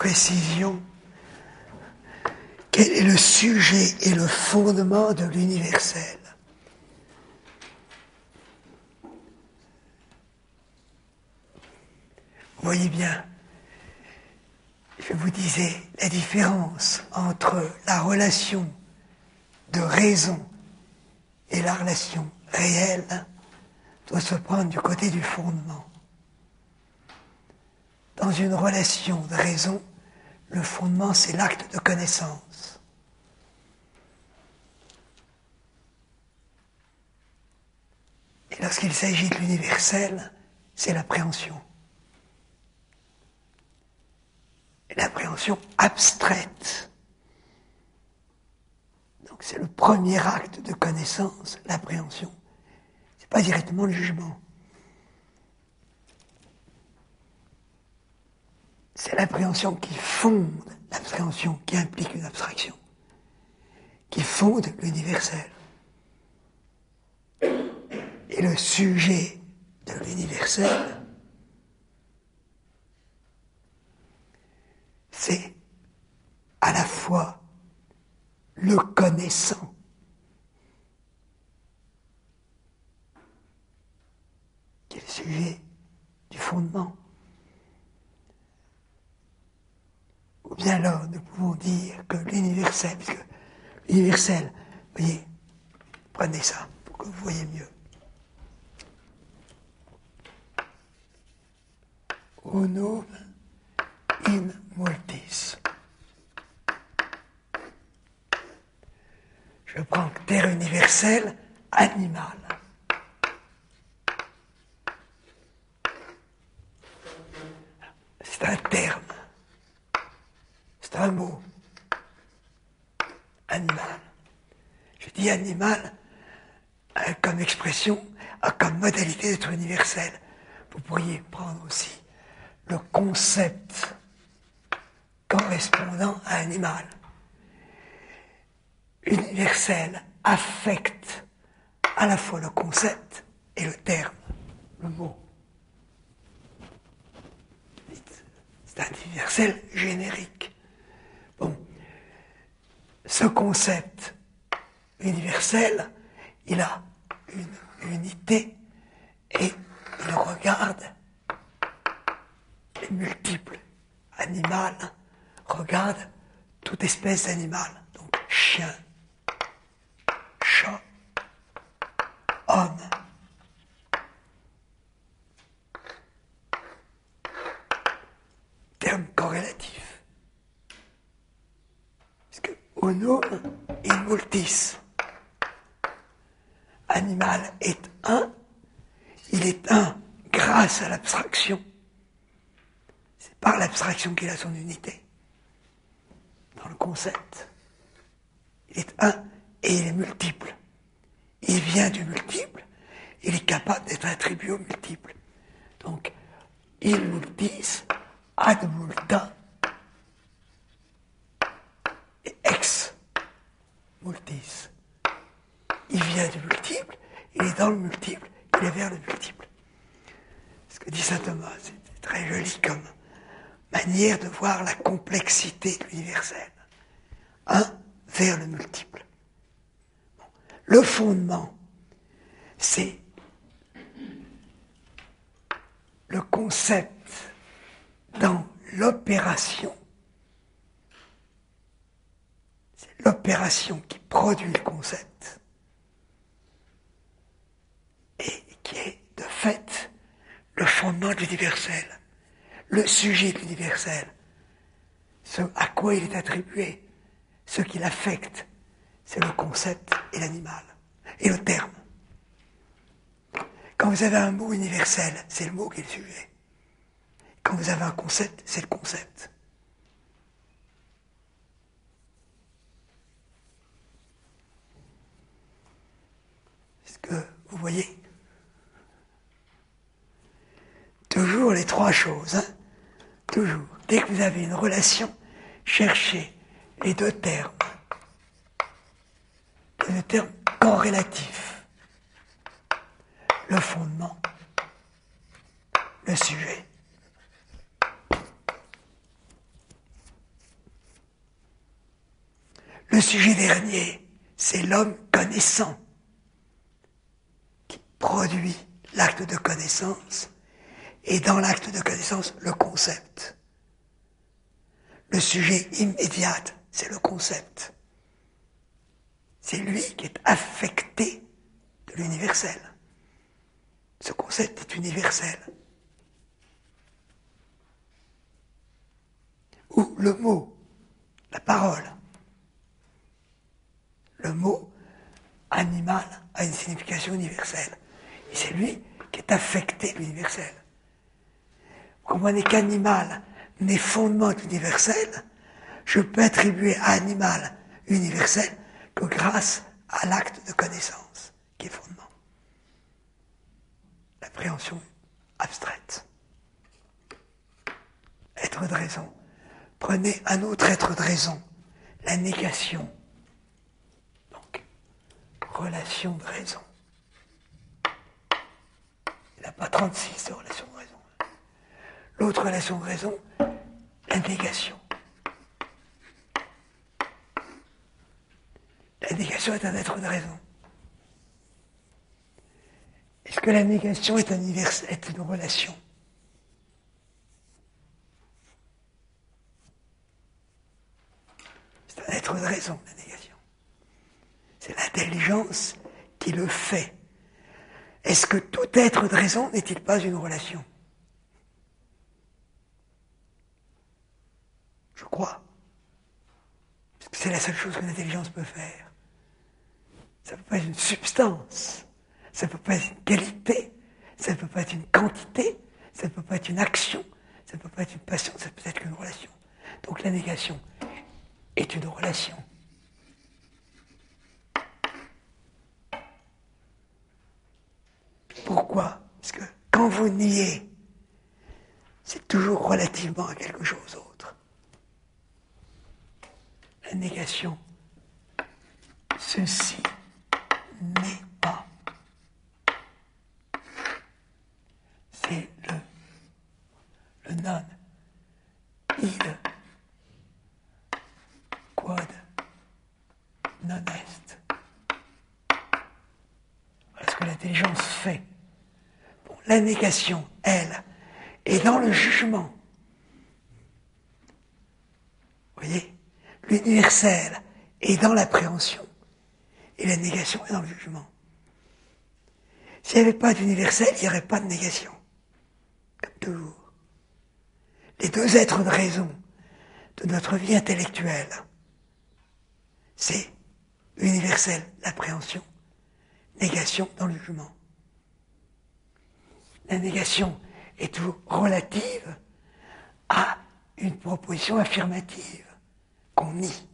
précision, quel est le sujet et le fondement de l'universel? Vous voyez bien, je vous disais, la différence entre la relation de raison et la relation réelle doit se prendre du côté du fondement. Dans une relation de raison, le fondement, c'est l'acte de connaissance. Et lorsqu'il s'agit de l'universel, c'est l'appréhension. Et l'appréhension abstraite. Donc c'est le premier acte de connaissance, l'appréhension. C'est pas directement le jugement. C'est l'appréhension qui fonde l'abstraction, qui implique une abstraction, qui fonde l'universel. Et le sujet de l'universel, c'est à la fois le connaissant qui est le sujet du fondement. Ou bien alors nous pouvons dire que l'universel, puisque l'universel, vous voyez, prenez ça pour que vous voyez mieux. Unum in multis. Je prends terre universelle, animal. C'est un terme. C'est un mot. Animal. Je dis animal comme expression, comme modalité d'être universel. Vous pourriez prendre aussi le concept correspondant à animal. Universel affecte à la fois le concept et le terme, le mot. C'est un universel générique. Bon, ce concept universel, il a une unité et il regarde les multiples. Animal regarde toute espèce d'animal. Donc chien, chat, homme. Terme corrélatif. Parce que unum in multis. Animal est un, il est un grâce à l'abstraction. C'est par l'abstraction qu'il a son unité. Dans le concept. Il est un et il est multiple. Il vient du multiple, il est capable d'être attribué au multiple. Donc, in multis, ad multa, et ex multis. Il vient du multiple, il est dans le multiple, il est vers le multiple. Ce que dit saint Thomas, c'est très joli comme manière de voir la complexité de l'universel. Un vers le multiple. Bon. Le fondement, c'est le concept dans l'opération. C'est l'opération qui produit le concept et qui est de fait le fondement de l'universel, le sujet de l'universel, ce à quoi il est attribué, ce qui l'affecte, c'est le concept et l'animal, et le terme. Quand vous avez un mot universel, c'est le mot qui est le sujet. Quand vous avez un concept, c'est le concept. Est-ce que vous voyez? Toujours les trois choses, hein? Toujours. Dès que vous avez une relation, cherchez les deux termes corrélatifs. Le fondement, le sujet. Le sujet dernier, c'est l'homme connaissant qui produit l'acte de connaissance et dans l'acte de connaissance, le concept. Le sujet immédiat, c'est le concept. C'est lui qui est affecté de l'universel. Ce concept est universel. Ou le mot, la parole. Le mot animal a une signification universelle. Et c'est lui qui est affecté de l'universel. Vous comprenez qu'animal n'est fondement universel, je peux attribuer à animal universel que grâce à l'acte de connaissance, qui est fondement. L'appréhension abstraite. Être de raison. Prenez un autre être de raison, la négation. Donc, relation de raison. Il n'a pas 36 de relation de raison. L'autre relation de raison, la négation. La négation est un être de raison. Est-ce que la négation est une relation? C'est un être de raison, la négation. C'est l'intelligence qui le fait. Est-ce que tout être de raison n'est-il pas une relation? Je crois. Parce que c'est la seule chose que l'intelligence peut faire. Ça ne peut pas être une substance, ça ne peut pas être une qualité, ça ne peut pas être une quantité, ça ne peut pas être une action, ça ne peut pas être une passion, ça peut être qu'une relation. Donc la négation est une relation. Pourquoi? Parce que quand vous niez, c'est toujours relativement à quelque chose d'autre. La négation, ceci n'est pas. C'est le non. Il quod non est. Voilà ce que l'intelligence fait. Bon, la négation, elle, est dans le jugement. Vous voyez? L'universel est dans l'appréhension. Et la négation est dans le jugement. S'il n'y avait pas d'universel, il n'y aurait pas de négation. Comme toujours. Les deux êtres de raison de notre vie intellectuelle, c'est universel, l'appréhension, négation dans le jugement. La négation est toujours relative à une proposition affirmative qu'on nie.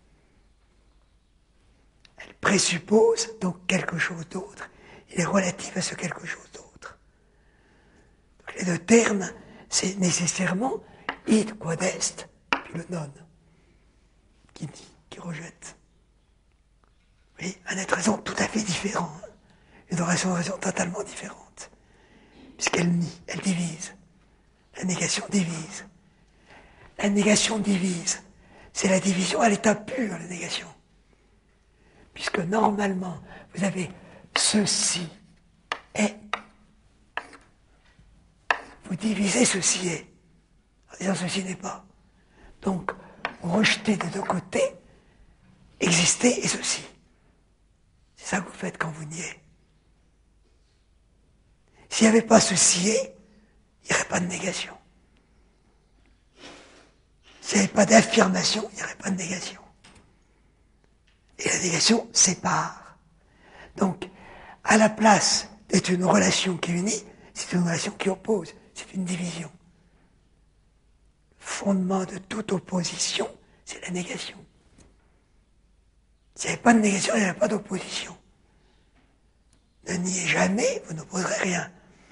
Elle présuppose donc quelque chose d'autre. Il est relatif à ce quelque chose d'autre. Donc les deux termes, c'est nécessairement id quod est, puis le non, qui nie, qui rejette. Vous voyez, un être raison tout à fait différent, une relation de raison totalement différente, puisqu'elle nie, elle divise. La négation divise. La négation divise. C'est la division à l'état pur, la négation. Puisque normalement, vous avez ceci est. Vous divisez ceci est, en disant ceci n'est pas. Donc, rejeter des deux côtés, exister et ceci. C'est ça que vous faites quand vous niez. S'il n'y avait pas ceci est, il n'y aurait pas de négation. S'il n'y avait pas d'affirmation, il n'y aurait pas de négation. Et la négation sépare. Donc, à la place d'être une relation qui unit, c'est une relation qui oppose, c'est une division. Le fondement de toute opposition, c'est la négation. S'il n'y avait pas de négation, il n'y avait pas d'opposition. Ne niez jamais, vous n'opposerez rien.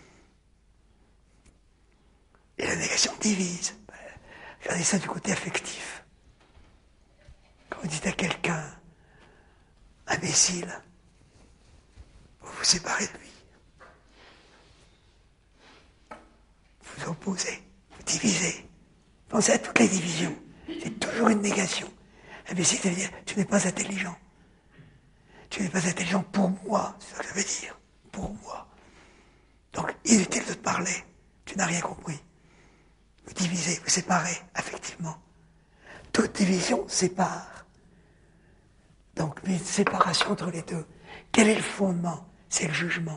Et la négation divise. Regardez ça du côté affectif. Quand vous dites à quelqu'un, imbécile, vous vous séparez de lui. Vous opposez, vous divisez. Pensez à toutes les divisions. C'est toujours une négation. Imbécile, ça veut dire tu n'es pas intelligent. Tu n'es pas intelligent pour moi, c'est ça que ça veut dire. Pour moi. Donc, inutile de te parler. Tu n'as rien compris. Vous divisez, vous séparez, affectivement. Toute division sépare. Donc, une séparation entre les deux. Quel est le fondement? C'est le jugement.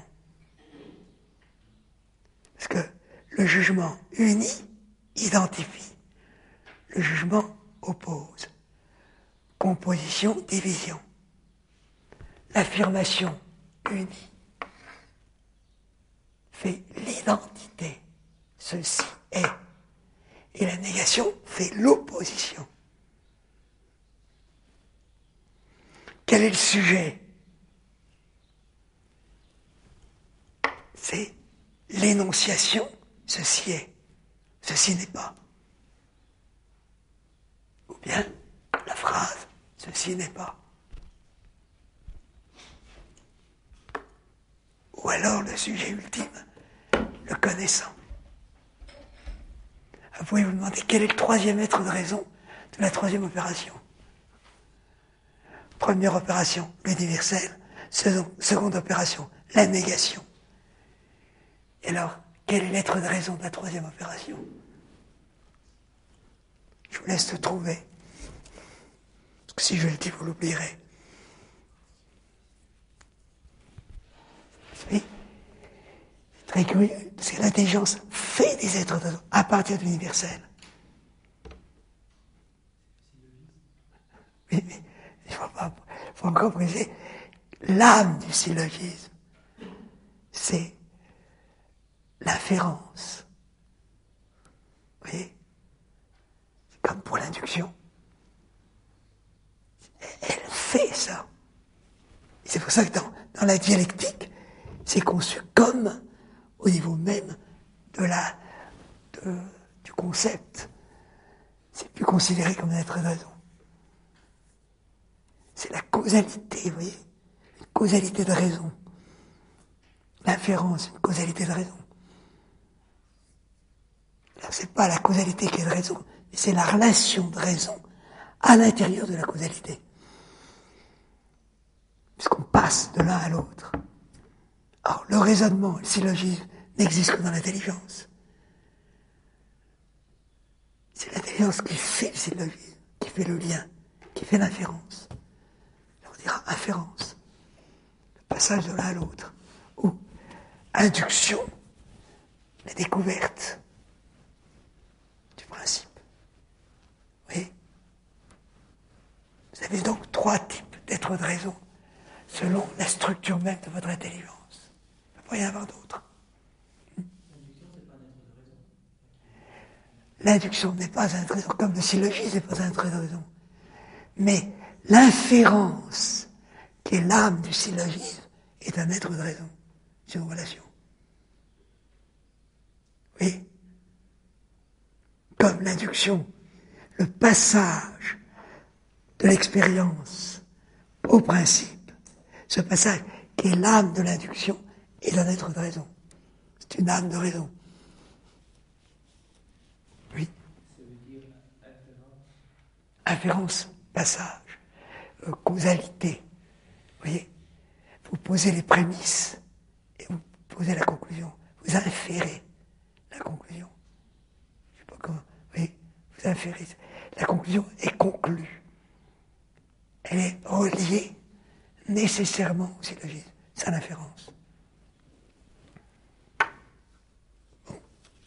Parce que le jugement unit, identifie. Le jugement oppose. Composition, division. L'affirmation unit. Fait l'identité. Ceci est. Et la négation fait l'opposition. Quel est le sujet? C'est l'énonciation, ceci est, ceci n'est pas. Ou bien la phrase, ceci n'est pas. Ou alors le sujet ultime, le connaissant. Vous pouvez vous demander quel est le troisième être de raison de la troisième opération. Première opération, l'universel. Seconde opération, la négation. Et alors, quel est l'être de raison de la troisième opération? Je vous laisse le trouver. Parce que si je le dis, vous l'oublierez. Oui. C'est très curieux, parce que l'intelligence fait des êtres de raison à partir de l'universel. Oui, mais il faut encore préciser, l'âme du syllogisme, c'est l'inférence. Vous voyez? C'est comme pour l'induction. Elle fait ça. Et c'est pour ça que dans la dialectique, c'est conçu comme au niveau même du concept. C'est plus considéré comme un être de raison. C'est la causalité, vous voyez? Une causalité de raison. L'inférence, une causalité de raison. Là, c'est pas la causalité qui est de raison, mais c'est la relation de raison à l'intérieur de la causalité. Puisqu'on passe de l'un à l'autre. Or, le raisonnement, le syllogisme, n'existe que dans l'intelligence. C'est l'intelligence qui fait le syllogisme, qui fait le lien, qui fait l'inférence. On dira inférence. Le passage de l'un à l'autre. Ou induction, la découverte du principe. Oui. Vous avez donc 3 types d'êtres de raison, selon la structure même de votre intelligence. Il ne peut pas y en avoir d'autres. L'induction n'est pas un être de raison, comme le syllogisme n'est pas un être de raison. Mais l'inférence, qui est l'âme du syllogisme, est un être de raison. C'est une relation. Oui. Comme l'induction, le passage de l'expérience au principe, ce passage qui est l'âme de l'induction est un être de raison. C'est une âme de raison. Oui. Ça veut dire inférence. Inférence, passage, causalité. Vous voyez, vous posez les prémices et vous posez la conclusion. Vous inférez la conclusion. Je ne sais pas comment. Vous voyez, vous inférez. La conclusion est conclue. Elle est reliée nécessairement au syllogisme. C'est l'inférence. Bon.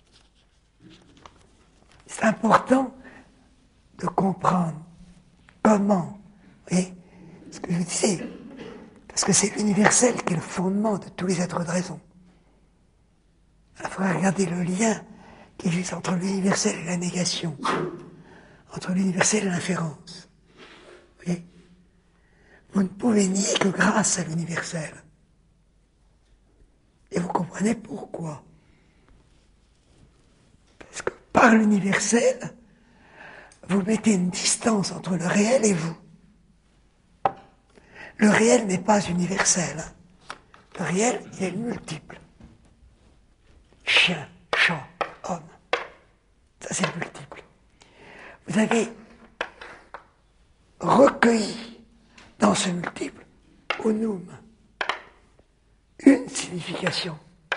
C'est important de comprendre comment, vous voyez, ce que je vous disais, parce que c'est l'universel qui est le fondement de tous les êtres de raison. Il faudra regarder le lien qui existe entre l'universel et la négation, entre l'universel et l'inférence. Vous voyez, vous ne pouvez nier que grâce à l'universel. Et vous comprenez pourquoi. Parce que par l'universel, vous mettez une distance entre le réel et vous. Le réel n'est pas universel. Le réel, il est multiple. Chien, chat, homme. Ça, c'est multiple. Vous avez recueilli dans ce multiple, unum, une signification,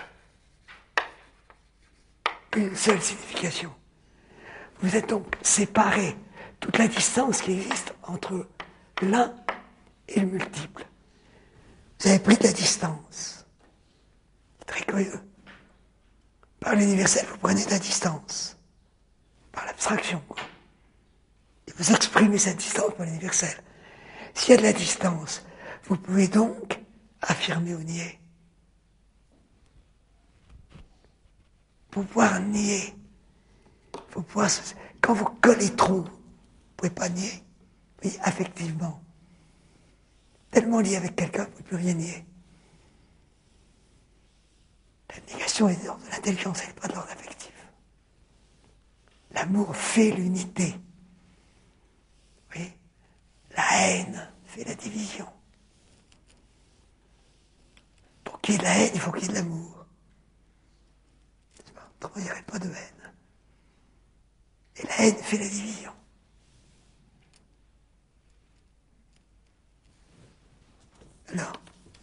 une seule signification. Vous êtes donc séparés, toute la distance qui existe entre l'un et le multiple. Vous avez pris de la distance. C'est très curieux. Par l'universel, vous prenez de la distance. Par l'abstraction, quoi. Et vous exprimez cette distance par l'universel. S'il y a de la distance, vous pouvez donc affirmer ou nier. Pour pouvoir nier, quand vous collez trop, vous ne pouvez pas nier. Oui, affectivement. Tellement lié avec quelqu'un, vous ne pouvez plus rien nier. La négation est de l'ordre de l'intelligence, elle n'est pas de l'ordre affectif. L'amour fait l'unité. Oui. La haine fait la division. Pour qu'il y ait de la haine, il faut qu'il y ait de l'amour. Autrement, il n'y aurait pas de haine. Et la haine fait la division. Alors,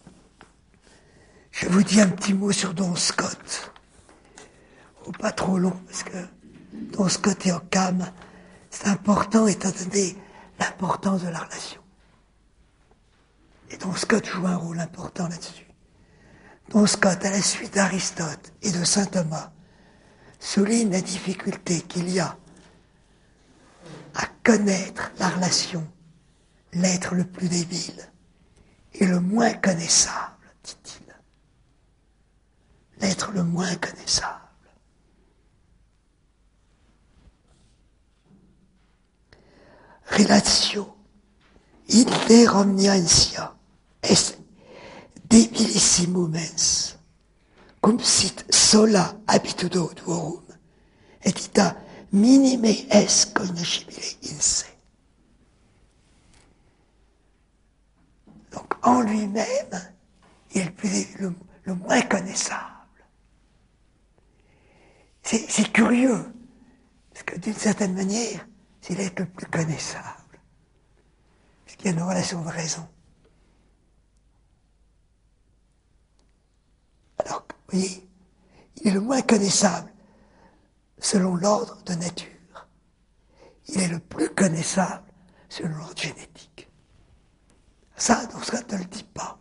je vous dis un petit mot sur Don Scott. Pas trop long, parce que Don Scott et Occam, c'est important étant donné l'importance de la relation. Et Don Scott joue un rôle important là-dessus. Don Scott, à la suite d'Aristote et de saint Thomas, souligne la difficulté qu'il y a à connaître la relation, l'être le plus débile et le moins connaissable, dit-il. L'être le moins connaissable. Relatio ille omniantia est debilissimum mens, cum sit sola habitudo duorum, et ita minime est cognoscibile in se. Donc, en lui-même, il est le moins connaissable. C'est curieux, parce que d'une certaine manière, c'est l'être le plus connaissable, puisqu'il y a une relation de raison. Alors, vous voyez, il est le moins connaissable selon l'ordre de nature. Il est le plus connaissable selon l'ordre génétique. Ça, Don Scott ne le dit pas.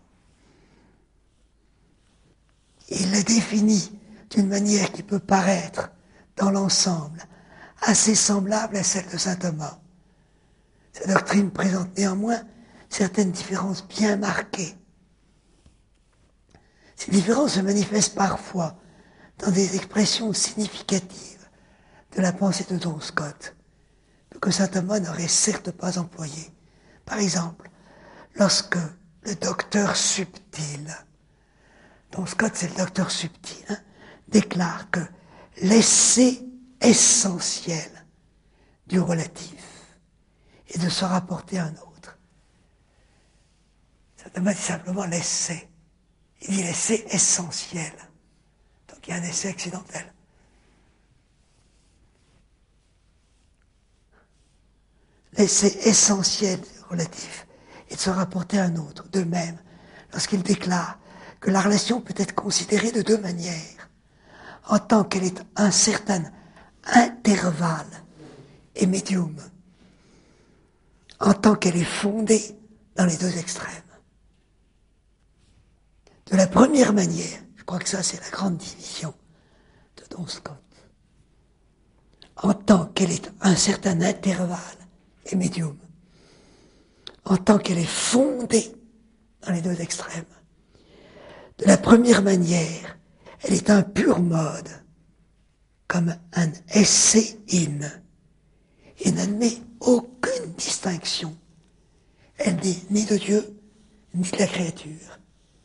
Il le définit d'une manière qui peut paraître, dans l'ensemble, assez semblable à celle de saint Thomas. Sa doctrine présente néanmoins certaines différences bien marquées. Ces différences se manifestent parfois dans des expressions significatives de la pensée de Don Scott, que saint Thomas n'aurait certes pas employées. Par exemple, lorsque le docteur subtil, Don Scott c'est le docteur subtil, déclare que l'essai essentiel du relatif est de se rapporter à un autre. Saint Thomas dit simplement l'essai. Il dit l'essai essentiel. Donc il y a un essai accidentel. L'essai essentiel du relatif est de se rapporter à un autre. De même, lorsqu'il déclare que la relation peut être considérée de deux manières, en tant qu'elle est un certain intervalle et médium, en tant qu'elle est fondée dans les deux extrêmes. De la première manière, je crois que ça c'est la grande division de Don Scott, en tant qu'elle est un certain intervalle et médium, en tant qu'elle est fondée dans les deux extrêmes. De la première manière, elle est un pur mode, comme un esse in, et n'admet aucune distinction. Elle n'est ni de Dieu, ni de la créature,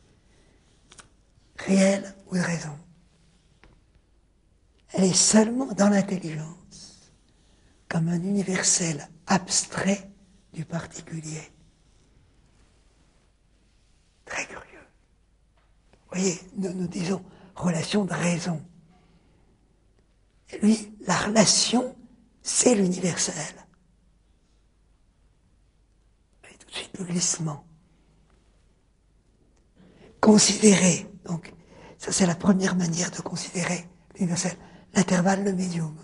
réelle ou de raison. Elle est seulement dans l'intelligence, comme un universel abstrait du particulier. Très curieux. Vous voyez, nous disons relation de raison. Et lui, la relation, c'est l'universel. le glissement. Considérer, donc, ça c'est la première manière de considérer l'universel, l'intervalle, le médium.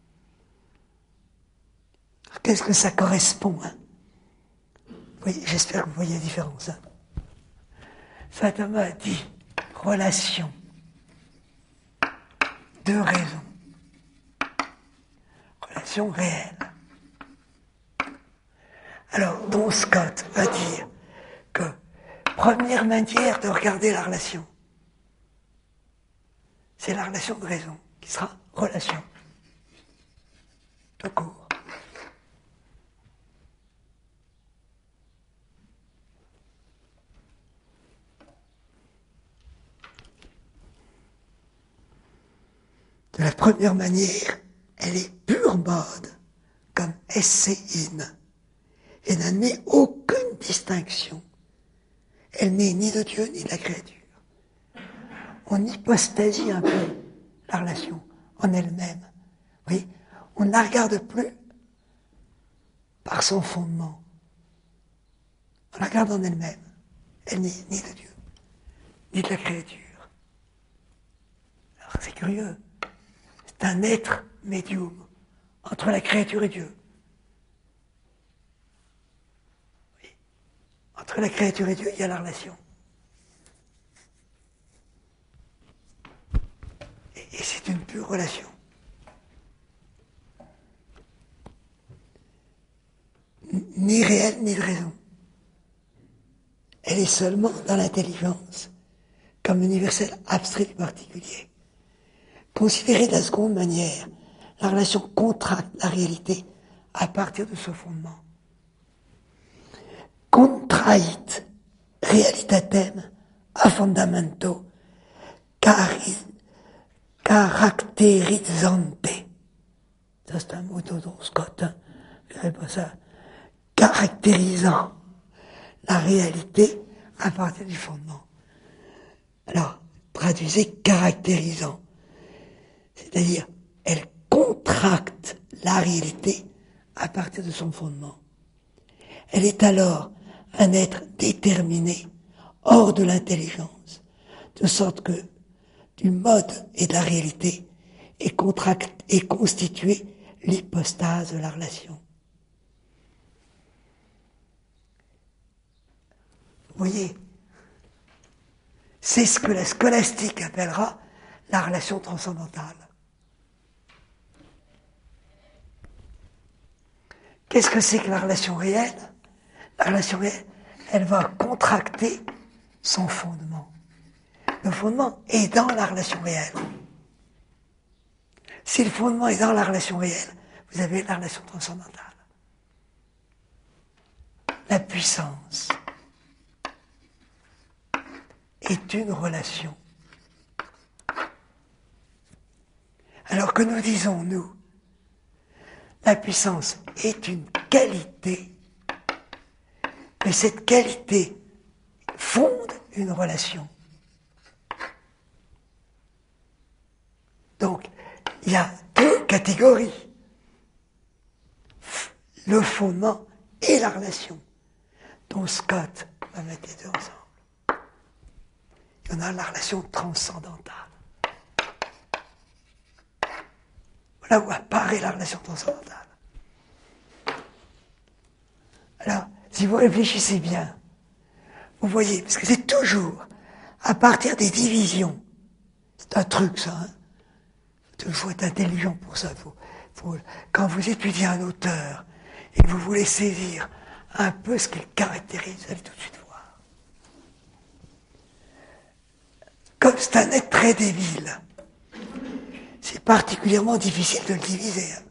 Alors, qu'est-ce que ça correspond, hein? Oui, j'espère que vous voyez la différence. Hein? Saint Thomas dit relation de raison, relation réelle. Alors, Don Scott va dire que première manière de regarder la relation, c'est la relation de raison, qui sera relation. Tout court. De la première manière, elle est pure mode, comme essai-in, et n'admet aucune distinction. Elle n'est ni de Dieu ni de la créature. On hypostasie un peu la relation en elle-même. Oui, on ne la regarde plus par son fondement. On la regarde en elle-même. Elle n'est ni de Dieu, ni de la créature. Alors c'est curieux. C'est un être médium entre la créature et Dieu. Oui. Entre la créature et Dieu, il y a la relation. Et c'est une pure relation. Ni réelle, ni de raison. Elle est seulement dans l'intelligence, comme universel abstrait du particulier. Considérée de la seconde manière, la relation contracte la réalité à partir de ce fondement. Contrait realitatem a fondamento caractérisante. Ça c'est un mot de Don Scott, hein. Je dirais pas ça. Caractérisant la réalité à partir du fondement. Alors, traduisez caractérisant. C'est-à-dire, elle contracte la réalité à partir de son fondement. Elle est alors un être déterminé, hors de l'intelligence, de sorte que du mode et de la réalité est constituée l'hypostase de la relation. Vous voyez, c'est ce que la scolastique appellera la relation transcendantale. Qu'est-ce que c'est que la relation réelle? La relation réelle, elle va contracter son fondement. Le fondement est dans la relation réelle. Si le fondement est dans la relation réelle, vous avez la relation transcendantale. La puissance est une relation. Alors que nous disons, nous, la puissance est une qualité, mais cette qualité fonde une relation. Donc, il y a deux catégories. Le fondement et la relation. Donc Scott va mettre les deux ensemble. Il y en a la relation transcendantale. Voilà où apparaît la relation transcendantale. Alors, si vous réfléchissez bien, vous voyez, parce que c'est toujours à partir des divisions. C'est un truc, ça, hein. Il faut être intelligent pour ça. Quand vous étudiez un auteur et que vous voulez saisir un peu ce qu'il caractérise, vous allez tout de suite voir. Comme c'est un être très débile, c'est particulièrement difficile de le diviser. Hein.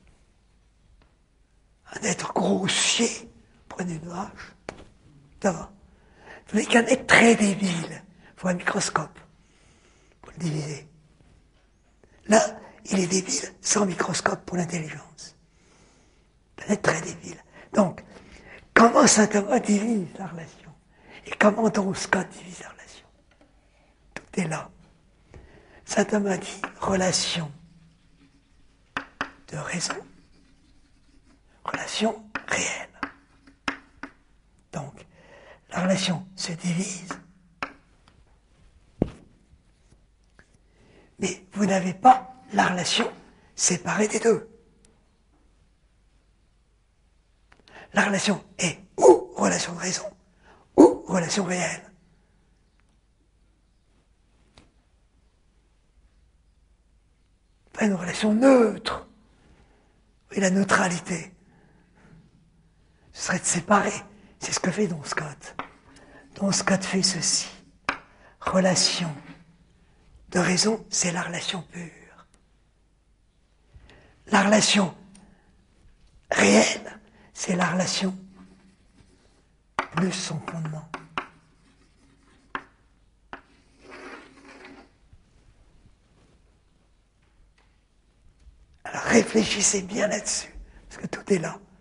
Un être grossier, prenez une hache, ça va. Tandis qu'un être très débile, il faut un microscope pour le diviser. Là, il est débile sans microscope pour l'intelligence. Un être très débile. Donc, comment saint Thomas divise la relation? Et comment Don Scott divise la relation? Tout est là. Saint Thomas dit relation de raison, relation réelle. Donc, la relation se divise. Mais vous n'avez pas la relation séparée des deux. La relation est ou relation de raison, ou relation réelle. Pas une relation neutre. Et la neutralité, ce serait de séparer. C'est ce que fait Don Scott. Don Scott fait ceci. Relation de raison, c'est la relation pure. La relation réelle, c'est la relation plus son fondement. Alors réfléchissez bien là-dessus, parce que tout est là.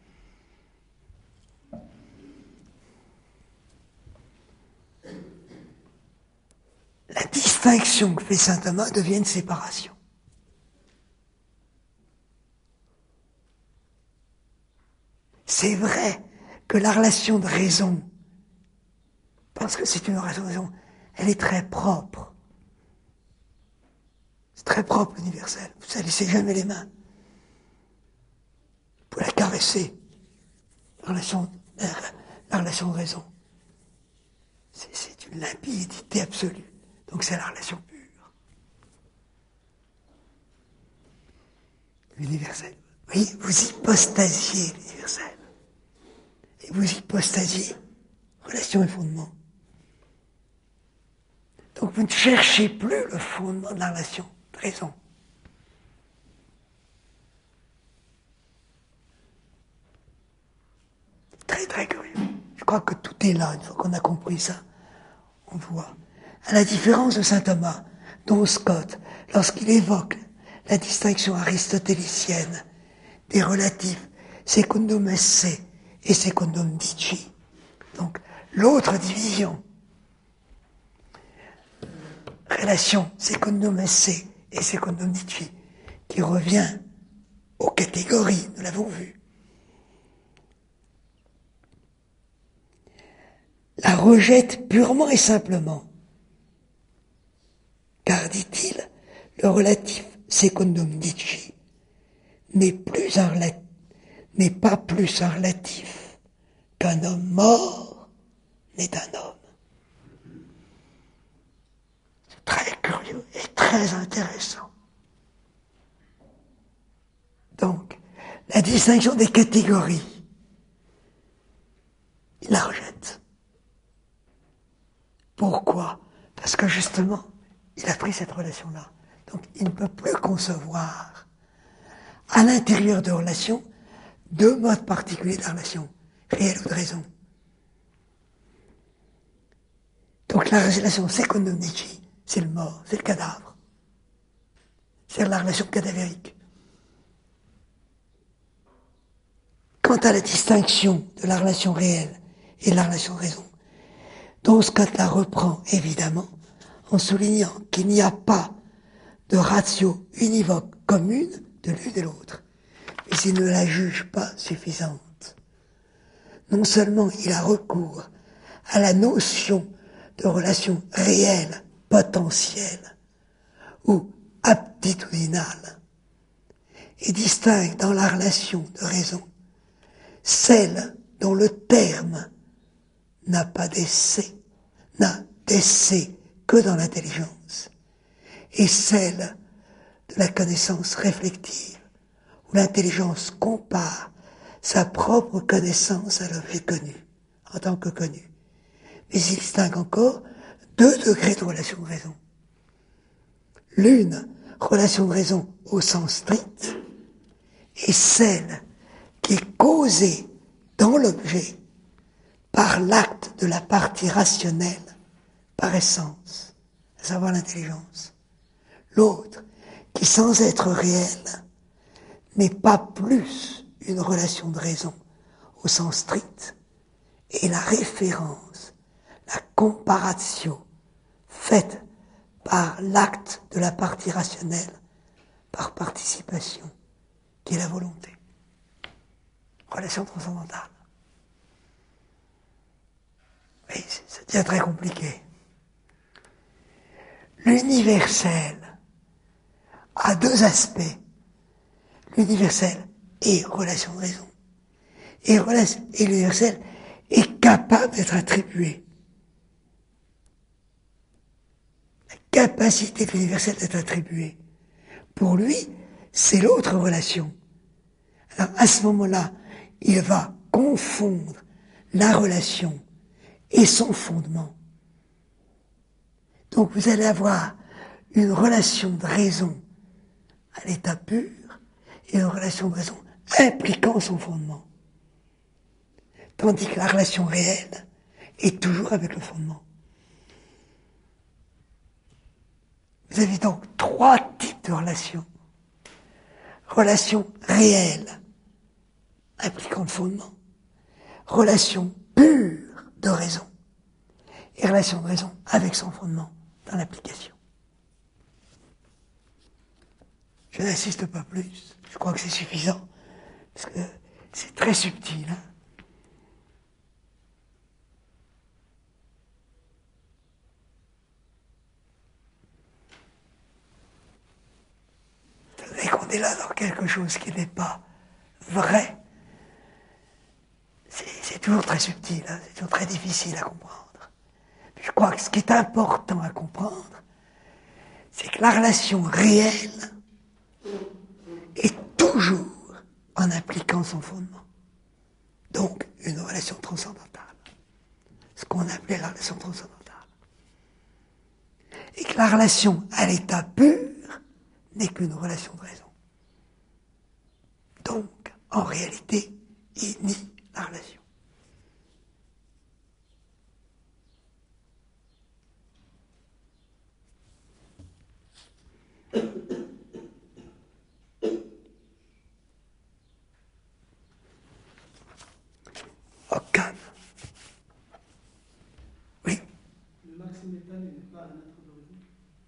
La distinction que fait saint Thomas devient une séparation. C'est vrai que la relation de raison, parce que c'est une relation de raison, elle est très propre. C'est très propre, l'universel. Vous ne salissez jamais les mains. Vous pouvez la caresser. La relation de raison. C'est une limpidité absolue. Donc c'est la relation pure. L'universel. Oui, vous hypostasiez l'universel. Et vous hypostasiez relation et fondement. Donc vous ne cherchez plus le fondement de la relation de raison. Très très curieux. Je crois que tout est là, une fois qu'on a compris ça, on voit. À la différence de saint Thomas, Don Scott, lorsqu'il évoque la distinction aristotélicienne des relatifs secundum esse et secundum dici, donc l'autre division, relation secundum esse et secundum dici, qui revient aux catégories, nous l'avons vu, la rejette purement et simplement. Car, dit-il, le relatif secundum dici n'est pas plus un relatif qu'un homme mort n'est un homme. C'est très curieux et très intéressant. Donc, la distinction des catégories, il la rejette. Pourquoi? Parce que justement, il a pris cette relation-là. Donc, il ne peut plus concevoir, à l'intérieur de relations, deux modes particuliers de la relation, réelle ou de raison. Donc, la relation secundum dici, c'est le mort, c'est le cadavre. C'est la relation cadavérique. Quant à la distinction de la relation réelle et de la relation de raison, Don Scott la reprend évidemment en soulignant qu'il n'y a pas de ratio univoque commune de l'une et l'autre, mais il ne la juge pas suffisante. Non seulement il a recours à la notion de relation réelle, potentielle ou aptitudinale, et distingue dans la relation de raison celle dont le terme n'a d'essai que dans l'intelligence, et celle de la connaissance réflective, où l'intelligence compare sa propre connaissance à l'objet connu, en tant que connu. Mais il distingue encore deux degrés de relation de raison. L'une, relation de raison au sens strict, et celle qui est causée dans l'objet par l'acte de la partie rationnelle, par essence, à savoir l'intelligence. L'autre, qui sans être réelle, n'est pas plus une relation de raison au sens strict, est la référence, la comparatio faite par l'acte de la partie rationnelle, par participation, qui est la volonté. Relation transcendantale. Oui, ça devient très compliqué. L'universel a deux aspects. L'universel est relation de raison. Et l'universel est capable d'être attribué. La capacité de l'universel d'être attribuée. Pour lui, c'est l'autre relation. Alors, à ce moment-là, il va confondre la relation et son fondement. Donc, vous allez avoir une relation de raison à l'état pur et une relation de raison impliquant son fondement. Tandis que la relation réelle est toujours avec le fondement. Vous avez donc trois types de relations. Relation réelle, impliquant le fondement. Relation pure de raison. Et relation de raison avec son fondement dans l'application. Je n'insiste pas plus. Je crois que c'est suffisant. Parce que c'est très subtil. Hein. Et qu'on est là dans quelque chose qui n'est pas vrai, c'est toujours très subtil, hein, c'est toujours très difficile à comprendre. Je crois que ce qui est important à comprendre, c'est que la relation réelle est toujours en impliquant son fondement. Donc, une relation transcendantale. Ce qu'on appelait la relation transcendantale. Et que la relation à l'état pur n'est qu'une relation de raison. Donc, en réalité, il nie la relation. Occam. Oui. Le maxime étal n'est pas un être d'origine.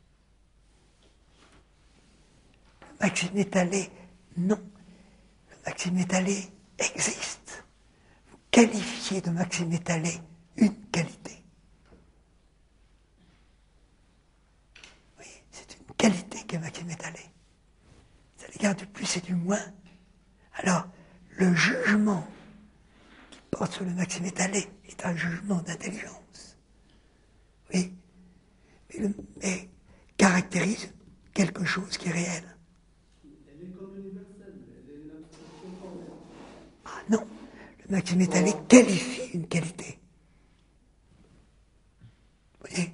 Le maxime étalé, non. Le maxime étalé existe. Vous qualifiez de maxime étalé une qualité. Oui, c'est une qualité qui est maxime étalé. C'est à l'égard du plus et du moins. Alors, le jugement qui porte sur le maxime étalé est un jugement d'intelligence. Oui, mais caractérise quelque chose qui est réel. Elle est comme universelle, elle est une abstraction formelle. Ah non, le maxime étalé qualifie une qualité. Vous voyez?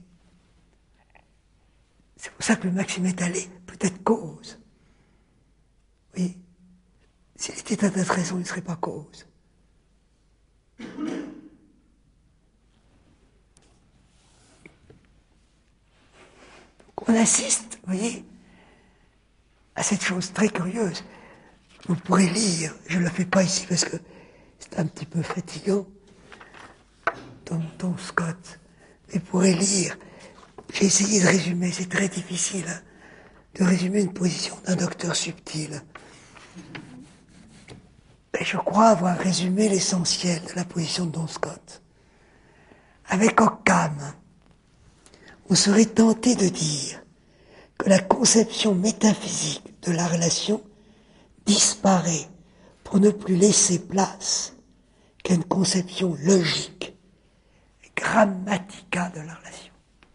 C'est pour ça que le maxime étalé peut être cause. Oui. S'il était un être raison, il ne serait pas cause. On assiste, vous voyez, à cette chose très curieuse. Vous pourrez lire, je ne le fais pas ici parce que c'est un petit peu fatigant, Tom Scott, mais vous pourrez lire. J'ai essayé de résumer, c'est très difficile, hein, de résumer une position d'un docteur subtil. Mais je crois avoir résumé l'essentiel de la position de Tom Scott. Avec Occam, on serait tenté de dire que la conception métaphysique de la relation disparaît pour ne plus laisser place qu'à une conception logique, grammatica de la relation.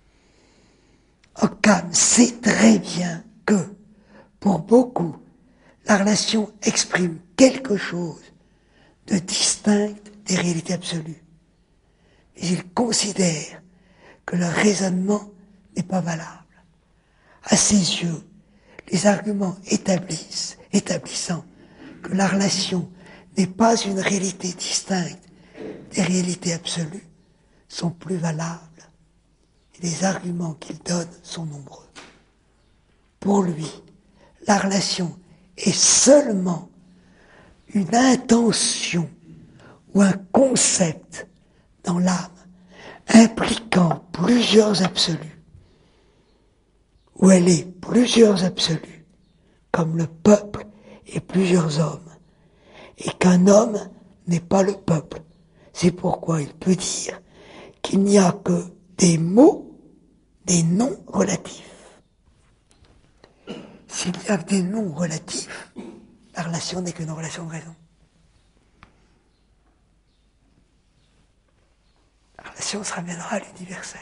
Occam sait très bien que, pour beaucoup, la relation exprime quelque chose de distinct des réalités absolues. Mais il considère que le raisonnement n'est pas valable. À ses yeux, les arguments établissant que la relation n'est pas une réalité distincte des réalités absolues sont plus valables. Et les arguments qu'il donne sont nombreux. Pour lui, la relation est seulement une intention ou un concept dans l'âme impliquant plusieurs absolus, où elle est plusieurs absolus, comme le peuple et plusieurs hommes, et qu'un homme n'est pas le peuple. C'est pourquoi il peut dire qu'il n'y a que des mots, des noms relatifs. S'il y a des noms relatifs, la relation n'est qu'une relation de raison. La relation se ramènera à l'universel.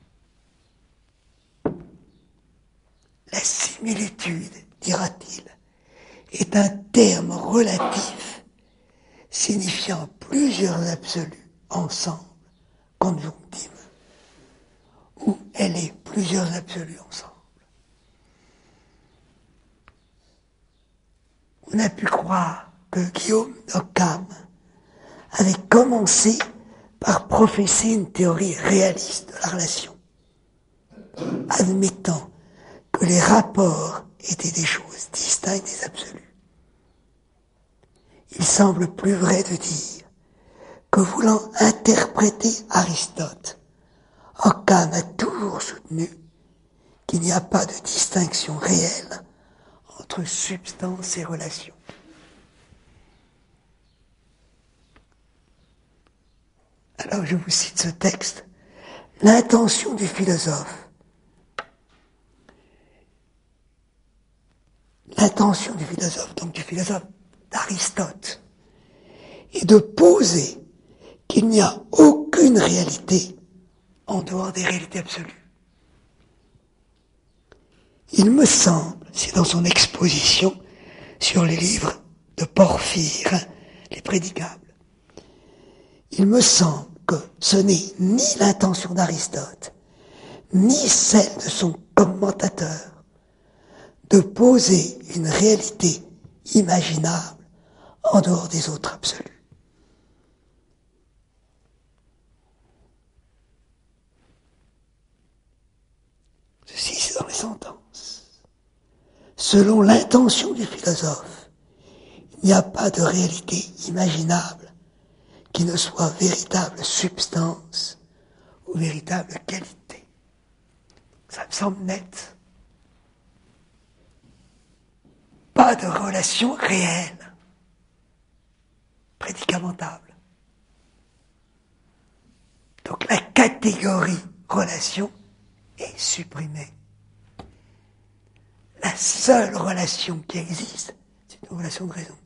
La similitude, dira-t-il, est un terme relatif signifiant plusieurs absolus ensemble, conjunctim, ou elle est plusieurs absolus ensemble. On a pu croire que Guillaume d'Occam avait commencé par professer une théorie réaliste de la relation, admettant que les rapports étaient des choses distinctes des absolus. Il semble plus vrai de dire que, voulant interpréter Aristote, Occam a toujours soutenu qu'il n'y a pas de distinction réelle entre substance et relation. Alors je vous cite ce texte. L'intention du philosophe. L'intention du philosophe, donc du philosophe d'Aristote, est de poser qu'il n'y a aucune réalité en dehors des réalités absolues. Il me semble, c'est dans son exposition sur les livres de Porphyre, les prédicables, il me semble que ce n'est ni l'intention d'Aristote, ni celle de son commentateur, de poser une réalité imaginable en dehors des autres absolus. Ceci, c'est dans les sentences. Selon l'intention du philosophe, il n'y a pas de réalité imaginable qui ne soit véritable substance ou véritable qualité. Ça me semble net. Pas de relation réelle, prédicamentable. Donc la catégorie relation est supprimée. La seule relation qui existe, c'est une relation de raison.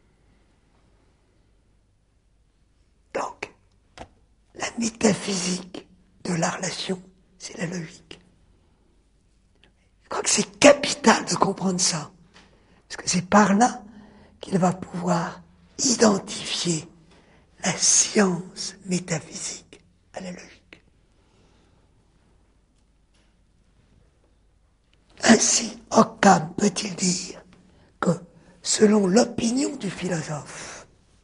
Donc, la métaphysique de la relation, c'est la logique. Je crois que c'est capital de comprendre ça. Parce que c'est par là qu'il va pouvoir identifier la science métaphysique à la logique. Ainsi, Occam peut-il dire que, selon l'opinion du philosophe,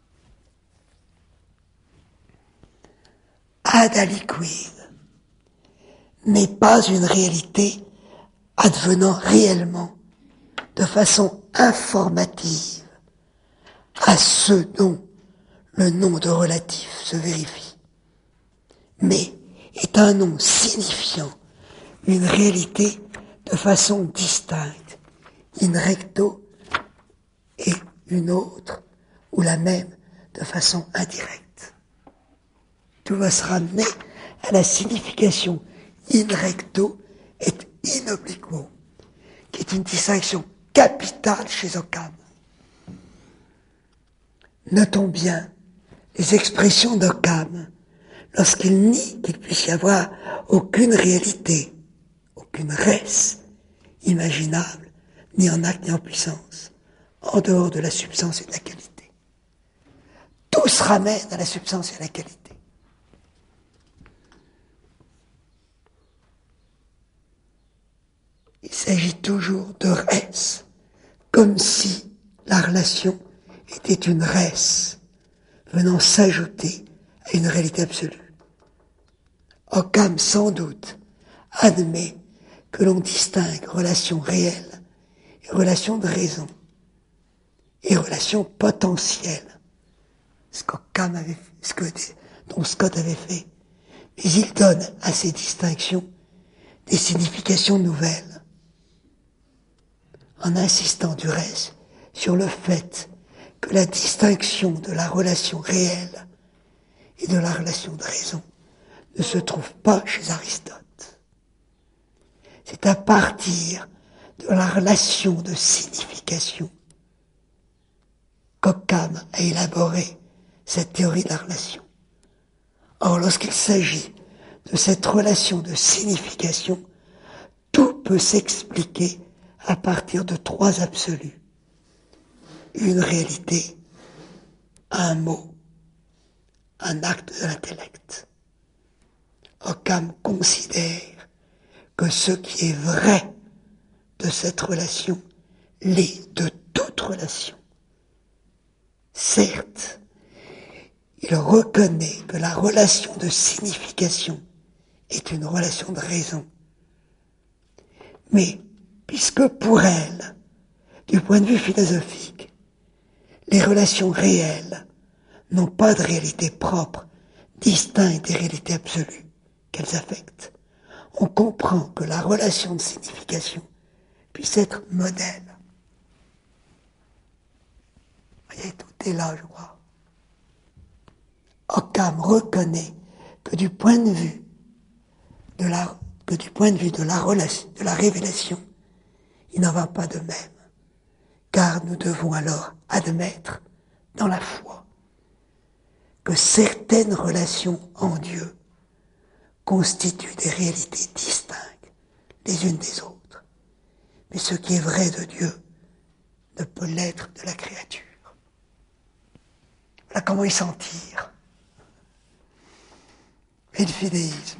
ad aliquid n'est pas une réalité advenant réellement de façon informative à ceux dont le nom de relatif se vérifie, mais est un nom signifiant une réalité de façon distincte, in recto, et une autre, ou la même, de façon indirecte. Tout va se ramener à la signification in recto et in obliquo, qui est une distinction capitale chez Occam. Notons bien les expressions d'Occam lorsqu'il nie qu'il puisse y avoir aucune réalité, aucune res imaginable, ni en acte ni en puissance, en dehors de la substance et de la qualité. Tout se ramène à la substance et à la qualité. Il s'agit toujours de res, comme si la relation était une res venant s'ajouter à une réalité absolue. Occam, sans doute, admet que l'on distingue relation réelle et relation de raison, et relation potentielle, ce qu'Occam avait fait, dont Scott avait fait. Mais il donne à ces distinctions des significations nouvelles, en insistant du reste sur le fait que la distinction de la relation réelle et de la relation de raison ne se trouve pas chez Aristote. C'est à partir de la relation de signification qu'Occam a élaboré cette théorie de la relation. Or, lorsqu'il s'agit de cette relation de signification, tout peut s'expliquer à partir de trois absolus. Une réalité, un mot, un acte de l'intellect. Occam considère que ce qui est vrai de cette relation l'est de toute relation. Certes, il reconnaît que la relation de signification est une relation de raison. Mais, puisque pour elle, du point de vue philosophique, les relations réelles n'ont pas de réalité propre, distincte des réalités absolues qu'elles affectent, on comprend que la relation de signification puisse être modèle. Vous voyez, tout est là, je crois. Occam reconnaît que du point de vue de la révélation, il n'en va pas de même, car nous devons alors admettre dans la foi que certaines relations en Dieu constituent des réalités distinctes les unes des autres. Mais ce qui est vrai de Dieu ne peut l'être de la créature. Voilà comment il s'en tire. Et le fidéisme.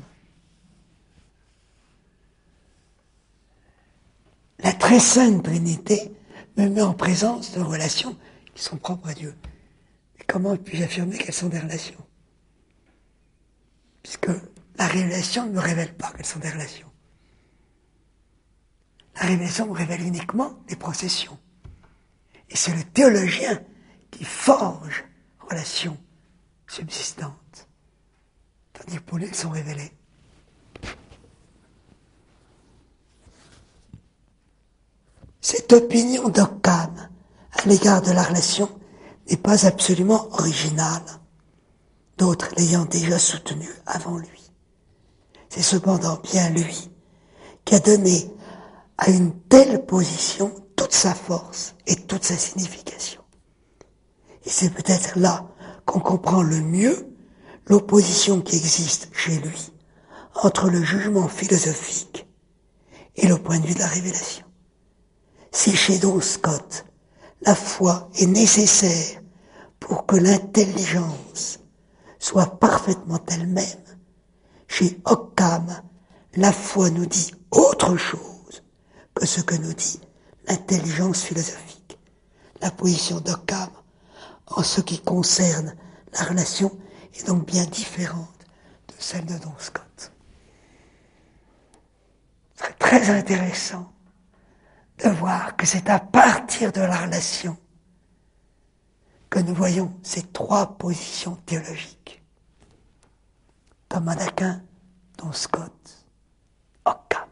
La très sainte Trinité me met en présence de relations qui sont propres à Dieu. Et comment puis-je affirmer qu'elles sont des relations? Puisque la révélation ne me révèle pas qu'elles sont des relations. La révélation me révèle uniquement des processions. Et c'est le théologien qui forge relations subsistantes. Tandis que pour lui, elles sont révélées. Cette opinion d'Occam à l'égard de la relation n'est pas absolument originale, d'autres l'ayant déjà soutenue avant lui. C'est cependant bien lui qui a donné à une telle position toute sa force et toute sa signification. Et c'est peut-être là qu'on comprend le mieux l'opposition qui existe chez lui entre le jugement philosophique et le point de vue de la révélation. Si chez Don Scott, la foi est nécessaire pour que l'intelligence soit parfaitement elle-même, chez Occam, la foi nous dit autre chose que ce que nous dit l'intelligence philosophique. La position d'Occam, en ce qui concerne la relation, est donc bien différente de celle de Don Scott. Ce serait très intéressant de voir que c'est à partir de la relation que nous voyons ces trois positions théologiques. Thomas d'Aquin, Don Scott, Occam.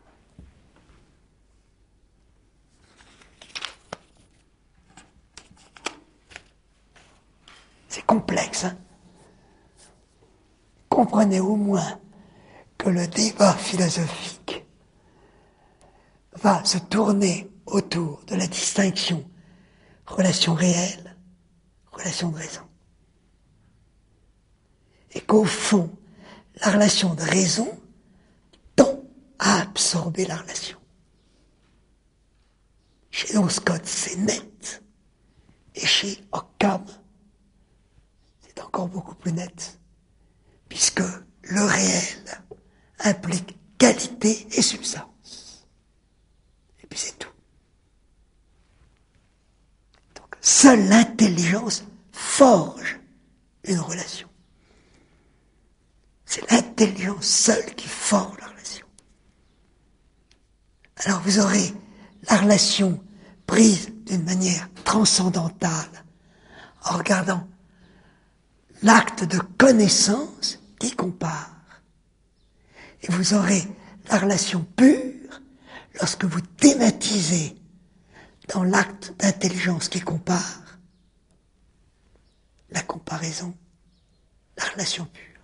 C'est complexe, hein? Comprenez au moins que le débat philosophique va se tourner autour de la distinction relation réelle, relation de raison. Et qu'au fond, la relation de raison tend à absorber la relation. Chez Don Scott, c'est net. Et chez Occam, c'est encore beaucoup plus net. Puisque le réel implique qualité et substance. Et puis c'est tout. Donc, seule l'intelligence forge une relation. C'est l'intelligence seule qui forge la relation. Alors vous aurez la relation prise d'une manière transcendantale en regardant l'acte de connaissance qui compare. Et vous aurez la relation pure lorsque vous thématisez dans l'acte d'intelligence qui compare la comparaison, la relation pure.